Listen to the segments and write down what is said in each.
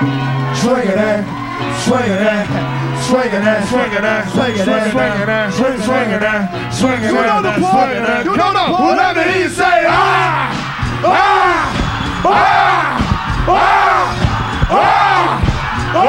Swinging that, swinging that, swinging that, swinging that, swinging that, swinging that, swinging that, swinging that. You know the part. You know the part. Let me hear you say ah, ah, ah, ah, ah,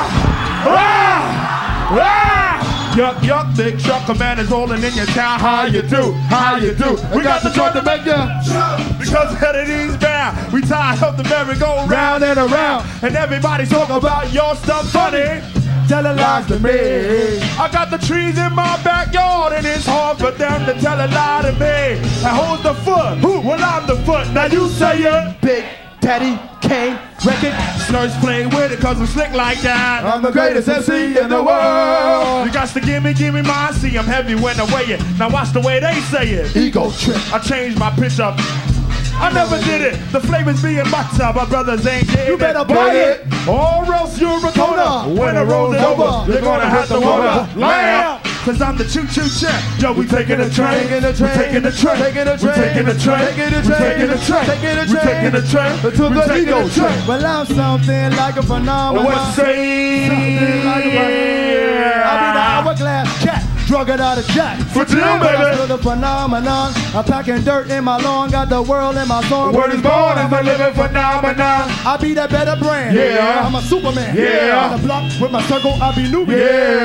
ah, ah. Yuck, yuck, big trucker man is rolling in your town. How you do? How you do? We got the joint to make you because head of these bound. We tired of the merry-go-round and around, and everybody talk about your stuff funny. Tell a lies to me. I got the trees in my backyard, and it's hard for them to tell a lie to me. And who's the foot? Who? Well, I'm the foot. Now you say it. Big Daddy Kane record. Slurs playing with it cause I'm slick like that. I'm the greatest MC in the world. You got to give me mine. See, I'm heavy when I weigh it. Now watch the way they say it. Ego trip. I changed my pitch up. I never did it. The flavors being butter. My brothers ain't getting it. You better buy it, or else you're a coda. When I roll it over, you're gonna have to water. Lamb. Cause I'm the choo-choo champ. Yo, we taking a train. Taking a train. Taking a train. Taking a train. Taking a train. Taking a train. Taking a train. Taking a train. Taking a train. To the ego train. Well, I'm something like a phenomenon. What you say? Something like a phenomenon. I'll be the hourglass cat. Drug it out of jack. For Jim, baby. To the phenomenon. I'm packing dirt in my lawn. Got the world in my song. Word is born as a living phenomenon. I be that better brand. Yeah. I'm a Superman. Yeah. On the block with my circle, I be Nubian.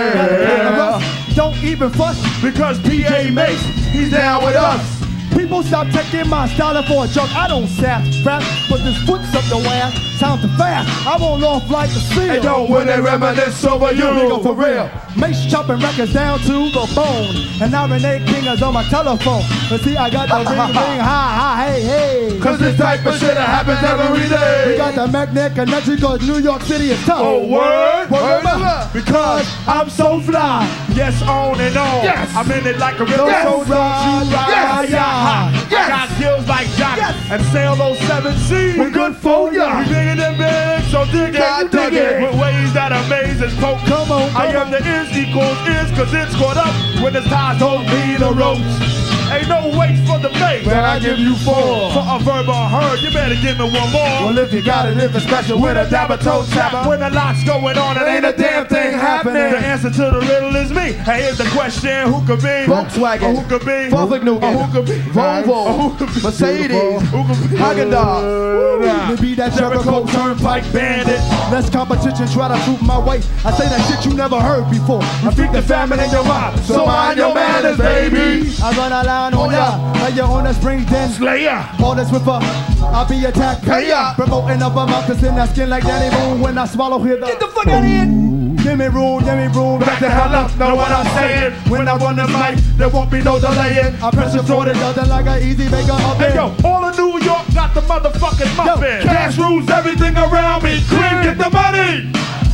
Yeah. Don't even fuss because PA Mace, he's down with us. People stop taking my style for a joke. I don't sap rap, but this foot's up the ass. Sound too fast. I won't off like the seal. Hey yo, when they reminisce over you, go for real. Mace chopping records down to the bone. And now Renee King is on my telephone. But see, I got the ring, ha, hey, hey. Cause this type of shit happens every day. We got the magnet connection cause New York City is tough. Oh, word? Because I'm so fly. Yes, on and on. Yes. I'm in it like a real so don't you ride. Yes. I got skills like Jock and sail those 7 seas. We're good for ya. We bigger than big, so dig it, you dig it. With ways that amaze and poke. Come on, I am the is equals is, cause it's caught up when it's time don't be the ropes. Ain't no wait for the mate. When I give you 4 for a verbal herd, you better give me 1 more. Well, if you got it, if it's special with a dabber toe tapper. When a lot's going on, it ain't a damn thing happening. The answer to the riddle is me. Hey, here's the question: who could be Volkswagen? Or who could be Volkswagen? Who could be Volvo? Mercedes? Who could be Haagen-Dazs? To be that Jericho Turnpike bandit. Less competition, try to prove my weight. I say that shit you never heard before. I feed the famine in your mind, so mind your manners, baby. I run a line on ya, like you on a spring then Slayer. All this with I'll be attack payer. Promoting up a mouth, cause in that skin like Danny Boone. When I swallow here, get the fuck out of here. Give me room, back the hell up, know what I'm saying. When I run the mic, there won't be no delaying. I pressure throw it nothing like an easy maker up. Hey yo, all of New York got the motherfucking muffin. Cash rules everything around me. Cream, get the money.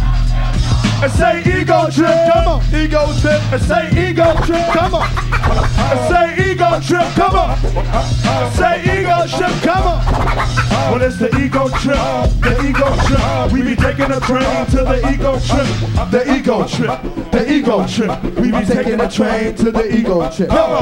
And say ego trip, come on. Ego trip, and say ego trip, come on. And say ego trip, come on. Say ego trip, come on. Well, it's the ego trip, the ego trip. We be taking a train to the ego trip, the ego trip, the ego trip. We be taking a train to the ego trip.